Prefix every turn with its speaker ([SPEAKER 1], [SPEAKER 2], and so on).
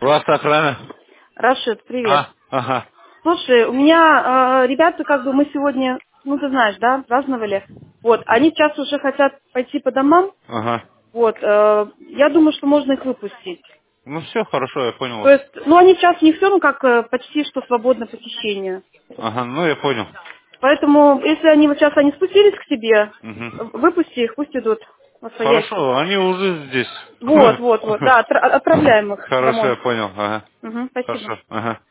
[SPEAKER 1] У вас охрана?
[SPEAKER 2] Рашид, привет.
[SPEAKER 1] Ага.
[SPEAKER 2] Слушай, у меня ребята, как бы мы сегодня, ну ты знаешь, да, праздновали. Вот, они сейчас уже хотят пойти по домам.
[SPEAKER 1] Ага.
[SPEAKER 2] Вот, я думаю, что можно их выпустить.
[SPEAKER 1] Ну все, хорошо, я понял
[SPEAKER 2] То
[SPEAKER 1] вас.
[SPEAKER 2] есть, ну они сейчас не все, ну как почти что свободное посещение.
[SPEAKER 1] Ага, ну я понял.
[SPEAKER 2] Поэтому, если они вот сейчас они спустились к тебе,
[SPEAKER 1] Угу.
[SPEAKER 2] выпусти их, пусть идут во свояси.
[SPEAKER 1] Хорошо, они уже здесь.
[SPEAKER 2] Вот, да, отправляем их
[SPEAKER 1] Хорошо,
[SPEAKER 2] домой.
[SPEAKER 1] я понял. Ага.
[SPEAKER 2] Угу, спасибо.
[SPEAKER 1] Хорошо. Ага.